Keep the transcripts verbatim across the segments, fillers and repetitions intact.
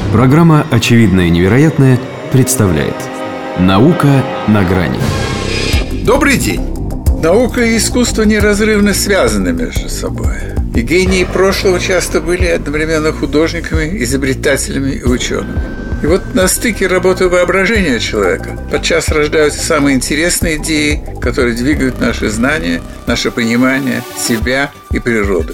Программа «Очевидное и невероятное» представляет «Наука на грани». Добрый день! Наука и искусство неразрывно связаны между собой. И гении прошлого часто были одновременно художниками, изобретателями и учеными. И вот на стыке работы воображения человека подчас рождаются самые интересные идеи, которые двигают наши знания, наше понимание себя и природу.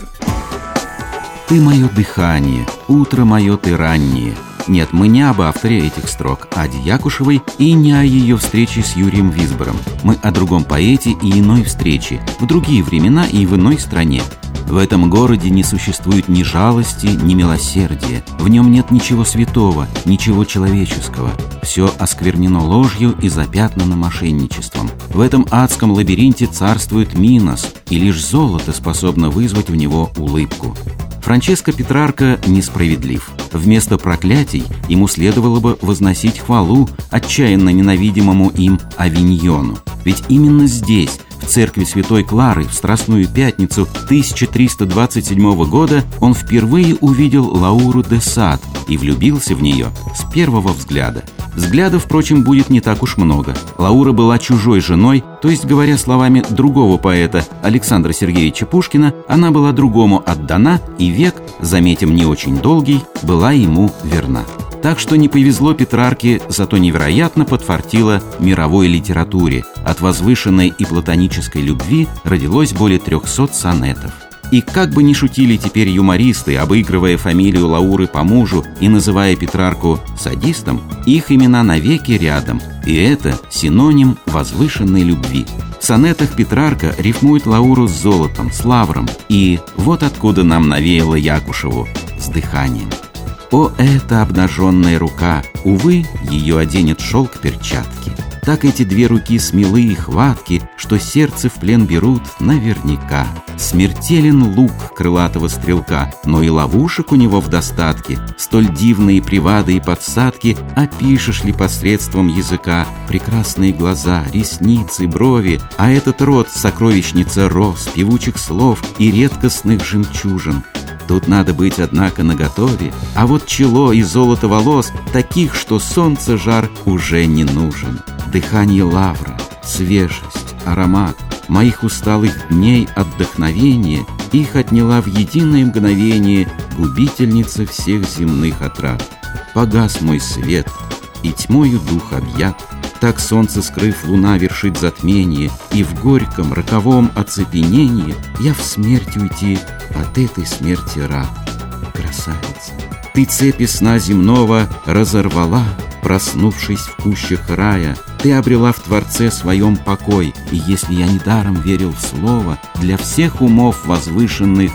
«Ты мое дыхание, утро мое ты раннее». Нет, мы не об авторе этих строк, а Аде Якушевой, и не о ее встрече с Юрием Висбором. Мы о другом поэте и иной встрече, в другие времена и в иной стране. В этом городе не существует ни жалости, ни милосердия. В нем нет ничего святого, ничего человеческого. Все осквернено ложью и запятнано мошенничеством. В этом адском лабиринте царствует Минос, и лишь золото способно вызвать в него улыбку. Франческо Петрарка несправедлив. Вместо проклятий ему следовало бы возносить хвалу отчаянно ненавидимому им Авиньону. Ведь именно здесь, в церкви Святой Клары, в Страстную Пятницу тысяча триста двадцать седьмого года, он впервые увидел Лауру де Сад и влюбился в нее с первого взгляда. Взглядов, впрочем, будет не так уж много. Лаура была чужой женой, то есть, говоря словами другого поэта Александра Сергеевича Пушкина, она была другому отдана, и век, заметим, не очень долгий, была ему верна. Так что не повезло Петрарке, зато невероятно подфартило мировой литературе. От возвышенной и платонической любви родилось более трехсот сонетов. И как бы ни шутили теперь юмористы, обыгрывая фамилию Лауры по мужу и называя Петрарку садистом, их имена навеки рядом, и это синоним возвышенной любви. В сонетах Петрарка рифмует Лауру с золотом, с лавром, и вот откуда нам навеяло Якушеву с дыханием. О, эта обнаженная рука! Увы, ее оденет шелк перчатки. Так эти две руки смелы и хватки, что сердце в плен берут наверняка. Смертелен лук крылатого стрелка, но и ловушек у него в достатке. Столь дивные привады и подсадки опишешь ли посредством языка? Прекрасные глаза, ресницы, брови, а этот рот — сокровищница роз, певучих слов и редкостных жемчужин. Тут надо быть, однако, наготове, а вот чело и золото волос таких, что солнце жар уже не нужен. Дыхание лавра, свежесть, аромат моих усталых дней отдохновение, их отняла в единое мгновение губительница всех земных отрад. Погас мой свет, и тьмою дух объят. Так солнце, скрыв, луна вершит затмение, и в горьком, роковом оцепенении я в смерть уйти от этой смерти рад. Красавица, ты цепи сна земного разорвала, проснувшись в кущах рая. Ты обрела в Творце своем покой, и если я недаром верил в слово, для всех умов возвышенных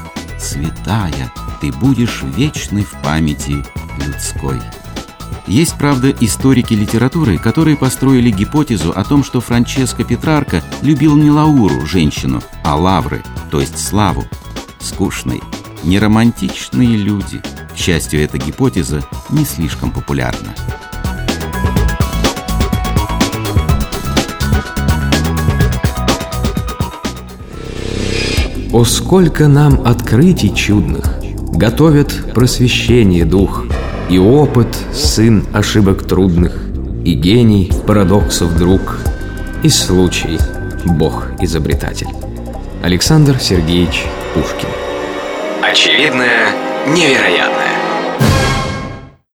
святая, ты будешь вечной в памяти людской. Есть, правда, историки литературы, которые построили гипотезу о том, что Франческо Петрарка любил не Лауру, женщину, а лавры, то есть славу. Скучные, неромантичные люди. К счастью, эта гипотеза не слишком популярна. О, сколько нам открытий чудных готовят просвещение дух, и опыт — сын ошибок трудных, и гений парадоксов друг, и случай — Бог-изобретатель. Александр Сергеевич Пушкин. Очевидное невероятное.